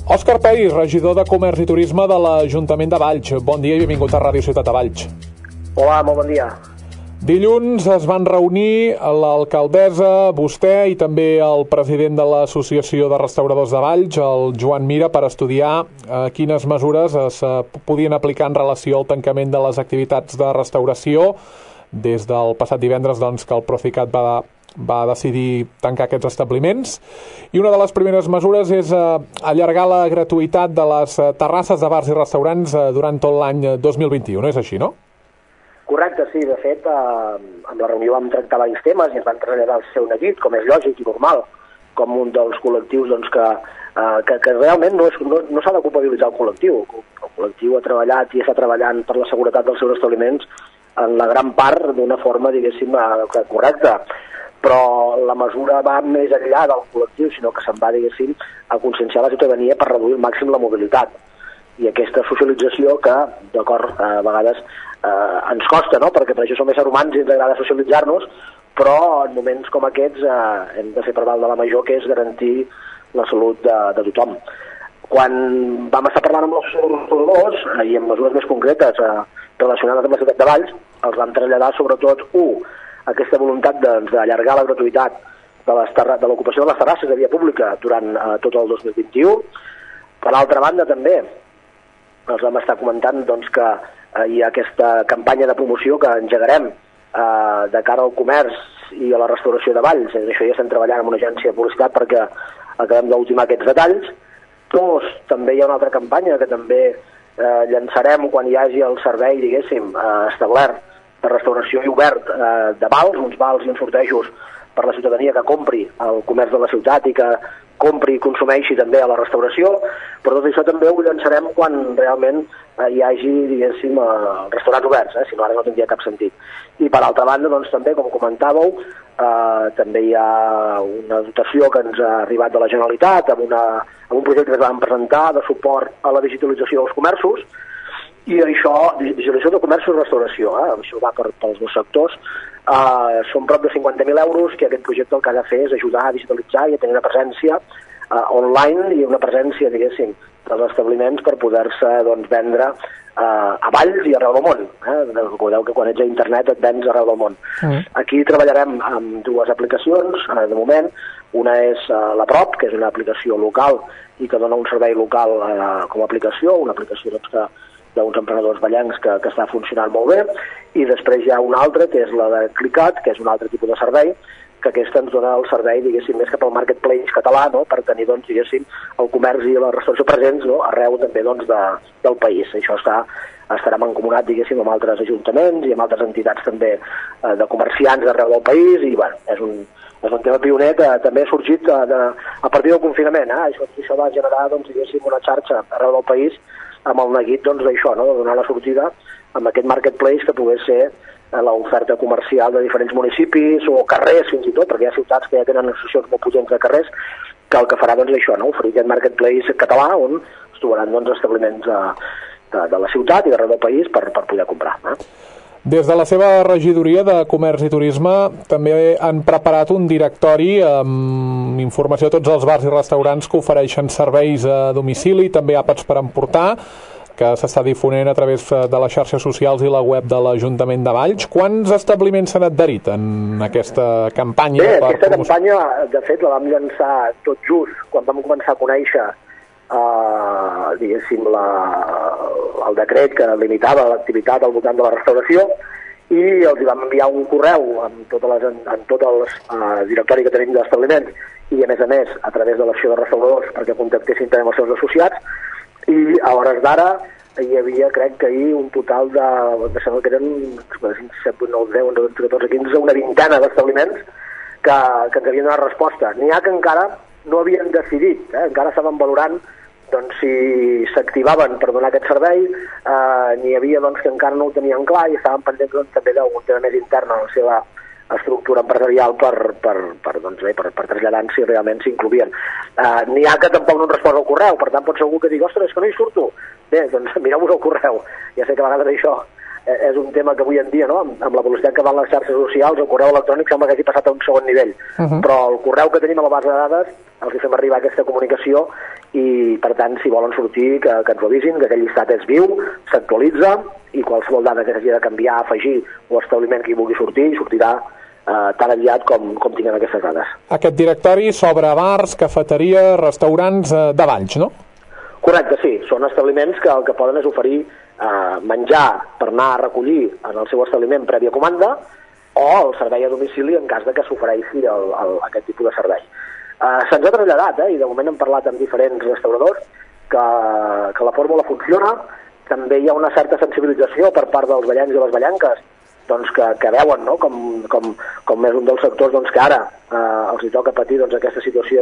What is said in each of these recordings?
Òscar Peris, regidor de Comerç i Turisme de l'Ajuntament de Valls. Bon dia i benvingut a Ràdio Ciutat de Valls. Hola, molt bon dia. Dilluns es van reunir l'alcaldessa, vostè i també el president de l'Associació de Restauradors de Valls, el Joan Mira, per estudiar quines mesures es podien aplicar en relació al tancament de les activitats de restauració des del passat divendres, doncs, que el Procicat va decidir tancar aquests establiments. I una de les primeres mesures és allargar la gratuïtat de les terrasses de bars i restaurants durant tot l'any 2021, no és així, no? Correcte, sí. De fet, amb la reunió vam tractar diversos temes i ens van traslladar el seu neguit, com és lògic i normal, com un dels col·lectius doncs, que realment no s'ha de culpabilitzar el col·lectiu. El col·lectiu ha treballat i està treballant per la seguretat dels seus establiments en la gran part d'una forma, diguéssim, correcta. Però la mesura va més enllà del col·lectiu, sinó que se'n va, diguéssim, a conscienciar la ciutadania per reduir al màxim la mobilitat. I aquesta socialització que, d'acord, a vegades ens costa, no?, perquè per això som éssers humans i ens agrada socialitzar-nos, però en moments com aquests hem de fer per dalt de la major, que és garantir la salut de tothom. Quan vam estar parlant amb els restauradors i amb mesures més concretes relacionades amb la ciutat de Valls, els vam traslladar sobretot, aquesta voluntat d'allargar la gratuïtat de l'ocupació de les terrasses de via pública durant tot el 2021. Per altra banda, també els vam estar comentant doncs, que hi ha aquesta campanya de promoció que engegarem de cara al comerç i a la restauració de Valls. Això ja estem treballant amb una agència de publicitat perquè acabem d'ultimar aquests detalls. També hi ha una altra campanya que també llançarem quan hi hagi el servei, diguéssim, establert de restauració i obert de vals, uns vals i uns sortejos per la ciutadania que compri el comerç de la ciutat i que compri i consumeixi també a la restauració, però tot això també ho llançarem quan realment hi hagi, diguéssim, restaurants oberts, si no ara no tindria cap sentit. I per altra banda, doncs també, com comentàveu, també hi ha una dotació que ens ha arribat de la Generalitat amb un projecte que es vam presentar de suport a la digitalització dels comerços, i això, digitalització de comerç i restauració, això va pels dos sectors. Són prop de 50.000 euros, que aquest projecte el que ha de fer és ajudar a digitalitzar i a tenir una presència online i una presència, diguéssim, dels establiments per poder-se vendre a Valls i arreu del món. Recordeu que quan ets a internet et vens arreu del món. Aquí treballarem amb dues aplicacions, de moment. Una és la Prop, que és una aplicació local i que dona un servei local com a aplicació, una aplicació d'uns emprenedors vallencs que està funcionant molt bé, i després hi ha una altra, que és la de Clicat, que és un altre tipus de servei, que aquesta ens dona el servei, diguéssim, més cap al marketplace català, per tenir, diguéssim, el comerç i la restauració presents arreu també del país. Això estarà mancomunat, diguéssim, amb altres ajuntaments i amb altres entitats també de comerciants arreu del país, i bueno, és un tema pioner que també ha sorgit a partir del confinament. Això va generar, diguéssim, una xarxa arreu del país amb el neguit d'això, de donar la sortida amb aquest marketplace que pogués ser l'oferta comercial de diferents municipis o carrers fins i tot, perquè hi ha ciutats que ja tenen associacions molt potents de carrers, que el que farà això, oferir aquest marketplace català on es trobaran establiments de la ciutat i d'arreu del país per poder comprar. Des de la seva regidoria de Comerç i Turisme també han preparat un directori amb informació a tots els bars i restaurants que ofereixen serveis a domicili, també àpats per emportar, que s'està difonent a través de les xarxes socials i la web de l'Ajuntament de Valls. Quants establiments s'han adherit en aquesta campanya? Bé, aquesta campanya, de fet, la vam llançar tot just quan vam començar a conèixer diguéssim, el decret que limitava l'activitat al voltant de la restauració, i els vam enviar un correu amb tot el directori que tenim d'establiments i, a més, a través de l'Associació de Restauradors perquè contactessin també amb els seus associats, i a hores d'ara hi havia, crec que ahir, un total de sembla que eren 7, 8, 9, 10, 11, 14, 15, una vintena d'establiments que ens havien donat resposta. N'hi ha que encara no havien decidit, encara estaven valorant si s'activaven per donar aquest servei, n'hi havia que encara no ho tenien clar i estaven pendents també d'un tema més intern a la seva estructura empresarial per traslladar si realment s'incloïen. N'hi ha que tampoc no han respost al correu, per tant pot ser algú que digui, ostres, és que no hi surto. Bé, doncs mireu-vos el correu. Ja sé que a vegades això és un tema que avui en dia, amb la velocitat que van les xarxes socials, el correu electrònic sembla que hagi passat a un segon nivell. Però el correu que tenim a la base de dades els hi fem arribar aquesta comunicació i per tant si volen sortir que ens ho avisin, que aquell llistat és viu, s'actualitza i qualsevol dada que s'hagi de canviar, afegir o establiment que hi vulgui sortir sortirà tan aviat com tinguem aquestes dades. Aquest directori s'obre a bars, cafeteries, restaurants de Valls, no? Correcte, sí, són establiments que el que poden és oferir menjar per anar a recollir en el seu establiment prèvia comanda o el servei a domicili en cas de que s'ofereixi aquest tipus de servei. Se'ns ha traslladat, i de moment hem parlat amb diferents restauradors, que la fórmula funciona. També hi ha una certa sensibilització per part dels ballencs i les ballenques doncs, que veuen, no? com és un dels sectors doncs, que ara els hi toca patir doncs, aquesta situació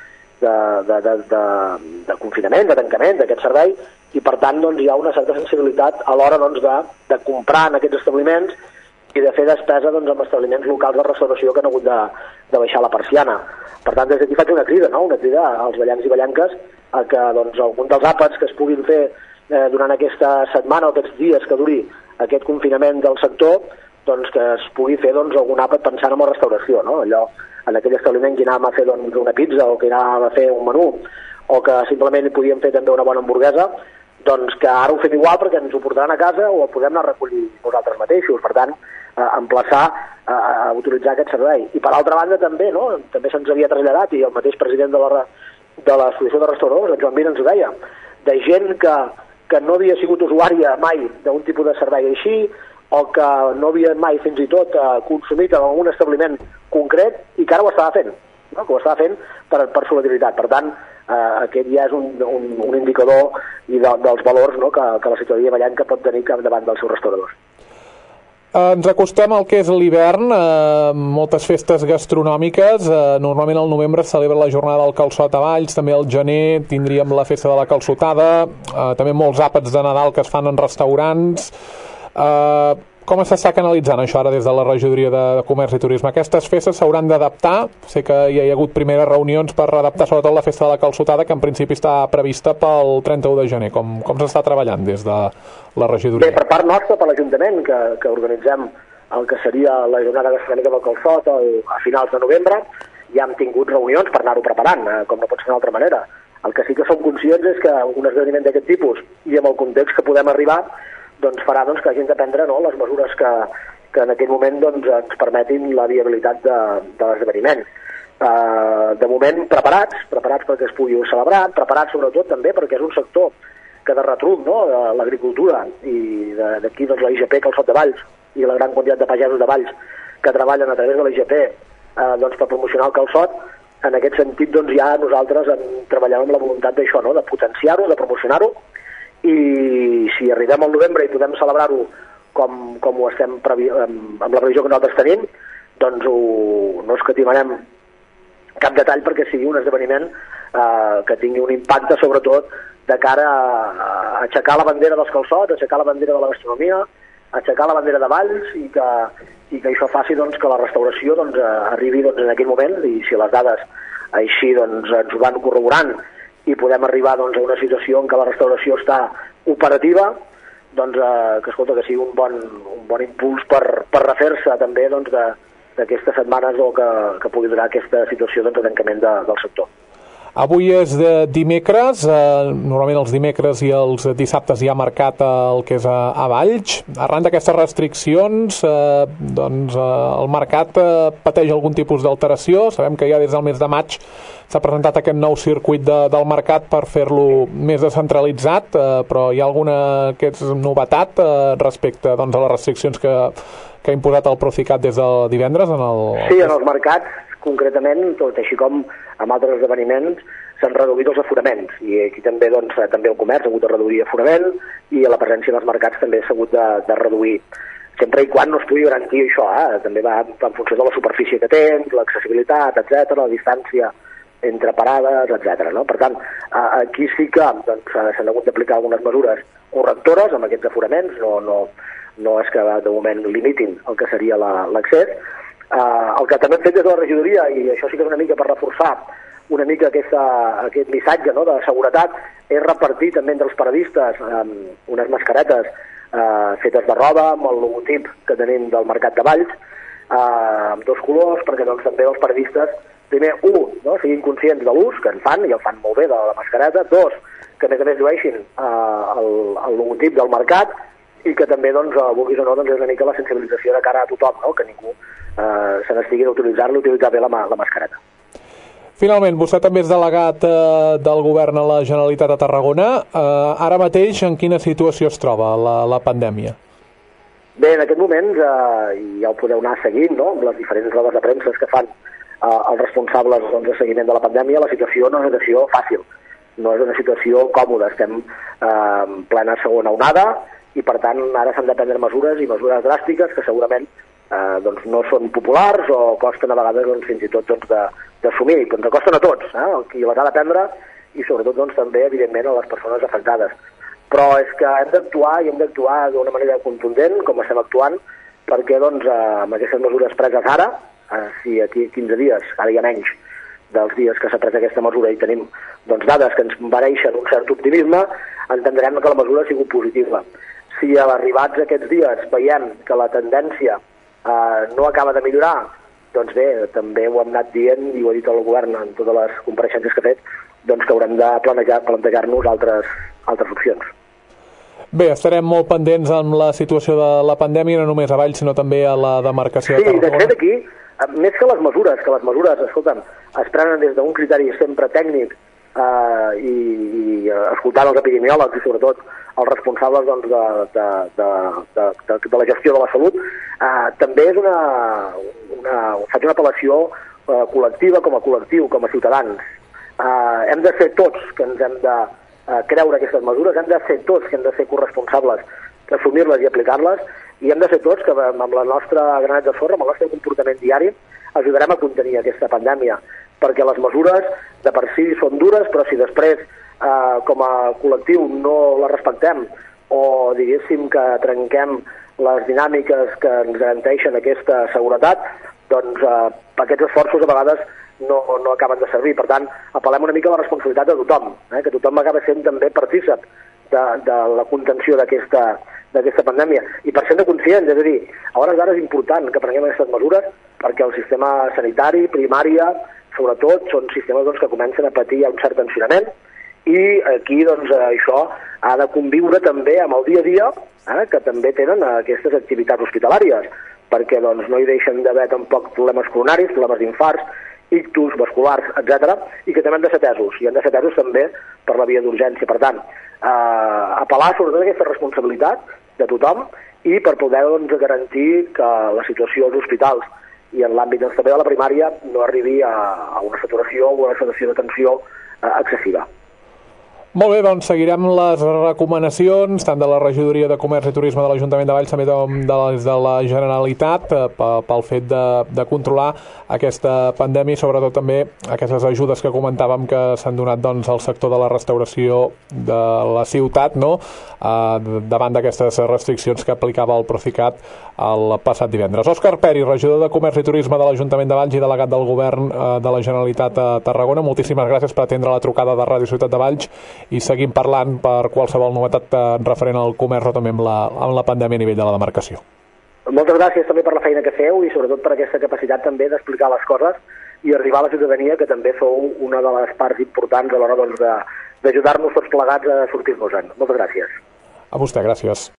de confinament, de tancament d'aquest servei, i per tant doncs, hi ha una certa sensibilitat a l'hora doncs, de comprar en aquests establiments i de fer despesa doncs, amb establiments locals de restauració que han hagut de baixar la persiana. Per tant, des d'aquí faig una crida, no? Una crida als ballencs i ballenques a que doncs, algun dels àpats que es puguin fer durant aquesta setmana o aquests dies que duri aquest confinament del sector, doncs que es pugui fer doncs, algun àpat pensant en la restauració, no? Allò, en aquell establiment que anàvem a fer doncs, una pizza o que anàvem a fer un menú o que simplement hi podíem fer també una bona hamburguesa, doncs que ara ho fem igual perquè ens ho portaran a casa o el podem anar a recollir nosaltres mateixos. Per tant, emplaçar a utilitzar aquest servei. I per altra banda també, no? També se'ns havia traslladat, i el mateix president de l'Associació de Restauradors, el Joan Mir, ens ho deia, de gent que no havia sigut usuària mai d'un tipus de servei així, o que no havia mai fins i tot consumit en algun establiment concret i que ara ho estava fent, no? Que ho estava fent per solidaritat. Per tant, aquest ja és un indicador i dels valors, no? que la ciutadania ballenca pot tenir davant dels seus restauradors. Ens acostem al que és l'hivern, moltes festes gastronòmiques. Normalment al novembre es celebra la jornada del calçot a Valls, també al gener tindríem la festa de la calçotada, també molts àpats de Nadal que es fan en restaurants. Com s'està canalitzant això ara des de la regidoria de Comerç i Turisme? Aquestes festes s'hauran d'adaptar? Sé que ja hi ha hagut primeres reunions per adaptar sobretot la festa de la calçotada, que en principi està prevista pel 31 de gener. Com s'està treballant des de la regidoria? Bé, per part nostra, per l'Ajuntament, que organitzem el que seria la jornada gastronòmica del calçot a finals de novembre, ja hem tingut reunions per anar-ho preparant, com no pot ser d'una altra manera. El que sí que som conscients és que un esdeveniment d'aquest tipus i amb el context que podem arribar doncs farà doncs, que hagin de prendre, no, les mesures que en aquell moment doncs, ens permetin la viabilitat de l'esdeveniment. De moment preparats perquè es pugui celebrar, preparats sobretot també perquè és un sector que de retruc, no, de l'agricultura i d'aquí doncs, la IGP Calçot de Valls i la gran quantitat de pagesos de Valls que treballen a través de la IGP doncs, per promocionar el calçot. En aquest sentit doncs, ja nosaltres treballem amb la voluntat d'això, no, de potenciar-ho, de promocionar-ho, i si arribem al novembre i podem celebrar-ho com ho estem amb la previsió que nosaltres tenim, doncs no escatimarem cap detall perquè sigui un esdeveniment que tingui un impacte sobretot de cara a aixecar la bandera dels calçots, aixecar la bandera de la gastronomia, aixecar la bandera de Valls i que això faci doncs, que la restauració doncs, arribi doncs, en aquell moment, i si les dades així doncs, ens ho van corroborant i podem arribar doncs, a una situació en què la restauració està operativa, doncs, que escolta, que sigui un bon impuls per refer-se també doncs, d'aquestes setmanes o que pugui durar aquesta situació doncs, de tancament del sector. Avui és dimecres, normalment els dimecres i els dissabtes hi ha mercat el que és a Valls. Arran d'aquestes restriccions, doncs, el mercat pateix algun tipus d'alteració. Sabem que ja des del mes de maig s'ha presentat aquest nou circuit del mercat per fer-lo més descentralitzat, però hi ha alguna novetat respecte doncs, a les restriccions que ha imposat el Procicat des de divendres? Sí, en els mercats concretament, tot així com amb altres esdeveniments, s'han reduït els aforaments i aquí també, doncs, també el comerç ha hagut de reduir aforament i la presència dels mercats també s'ha hagut de reduir, sempre i quan no es pugui garantir això, també va en funció de la superfície que tens, l'accessibilitat, etc, la distància entre parades, etc. No? Per tant, aquí sí que doncs, s'han hagut d'aplicar algunes mesures correctores amb aquests aforaments, no és que de moment limitin el que seria l'accés. El que també hem fet des de la regidoria, i això sí que és una mica per reforçar una mica aquest missatge, no, de seguretat, és repartir també entre els paradistes unes mascaretes fetes de roba amb el logotip que tenim del Mercat de Valls, amb dos colors, perquè doncs, també els paradistes primer, no? Siguin conscients de l'ús que en fan, i el fan molt bé, de la mascareta. 2, que a més llueixin el logotip del mercat, i que també, doncs, vulguis o no, doncs és una mica la sensibilització de cara a tothom, no? Que ningú se n'estigui d'utilitzar bé la mascareta. Finalment, vostè també és delegat del govern a la Generalitat de Tarragona. Ara mateix, en quina situació es troba la pandèmia? Bé, en aquest moment, ja ho podeu anar seguint, no?, amb les diferents rodes de premsa que fan els responsables, doncs, de seguiment de la pandèmia. La situació no és una situació fàcil, no és una situació còmoda. Estem en plena segona onada i, per tant, ara s'han de prendre mesures, i mesures dràstiques que segurament doncs no són populars o costen a vegades, doncs, fins i tot, doncs, d'assumir, però ens costen a tots, qui les ha de prendre, i sobretot, doncs, també, evidentment, a les persones afectades. Però és que hem d'actuar, i hem d'actuar d'una manera contundent, com estem actuant, perquè, doncs, amb aquestes mesures preses ara, si aquí 15 dies, ara hi ha menys dels dies que s'ha pres aquesta mesura, i tenim, doncs, dades que ens mereixen un cert optimisme, entendrem que la mesura ha sigut positiva. Si arribats aquests dies veiem que la tendència no acaba de millorar, doncs bé, també ho hem anat dient, i ho ha dit el govern en totes les compareixences que ha fet, doncs que haurem de plantejar-nos altres opcions. Bé, estarem molt pendents amb la situació de la pandèmia, no només a Valls, sinó també a la demarcació de Tarragona. Sí, de fet aquí, més que les mesures, escolta'm, es prenen des d'un criteri sempre tècnic, i escoltant els epidemiòlegs i sobretot els responsables, doncs, de la gestió de la salut, també és faig una apel·lació col·lectiva, com a col·lectiu, com a ciutadans. Hem de ser tots que ens hem de creure aquestes mesures, hem de ser tots que hem de ser corresponsables d'assumir-les i aplicar-les, i hem de ser tots que amb la nostra granet de sorra, amb el nostre comportament diari, ajudarem a contenir aquesta pandèmia, perquè les mesures de per si són dures, però si després com a col·lectiu no les respectem, o diguéssim que trenquem les dinàmiques que ens garanteixen aquesta seguretat, doncs aquests esforços a vegades no acaben de servir. Per tant, apel·lem una mica a la responsabilitat de tothom, que tothom acaba sent també partícip de la contenció d'aquesta pandèmia. I per ser conscients, és a dir, a hores d'ara és important que prenguem aquestes mesures, perquè el sistema sanitari, primària, sobretot, són sistemes, doncs, que comencen a patir un cert tensionament, i aquí, doncs, això ha de conviure també amb el dia a dia, que també tenen aquestes activitats hospitalàries, perquè, doncs, no hi deixen d'haver tampoc problemes coronaris, problemes d'infarts, ictus, vasculars, etc., i que també han de ser atesos, i han de ser atesos també per la via d'urgència. Per tant, apel·lar sobretot aquesta responsabilitat de tothom, i per poder, doncs, garantir que la situació als hospitals i en l'àmbit, doncs, també de la primària no arribi a una saturació o una situació de tensió excessiva. Molt bé, doncs seguirem les recomanacions tant de la Regidoria de Comerç i Turisme de l'Ajuntament de Valls, també de la Generalitat, pel fet de controlar aquesta pandèmia, i sobretot també aquestes ajudes que comentàvem que s'han donat, doncs, al sector de la restauració de la ciutat, no?, davant d'aquestes restriccions que aplicava el Procicat el passat divendres. Òscar Peri, regidor de Comerç i Turisme de l'Ajuntament de Valls i delegat del Govern de la Generalitat a Tarragona, moltíssimes gràcies per atendre la trucada de Ràdio Ciutat de Valls, i seguim parlant per qualsevol novetat referent al comerç o també amb la pandèmia a nivell de la demarcació. Moltes gràcies també per la feina que feu, i sobretot per aquesta capacitat també d'explicar les coses i arribar a la ciutadania, que també sou una de les parts importants a l'hora, doncs, d'ajudar-nos tots plegats a sortir-nos-en. Moltes gràcies. A vostè, gràcies.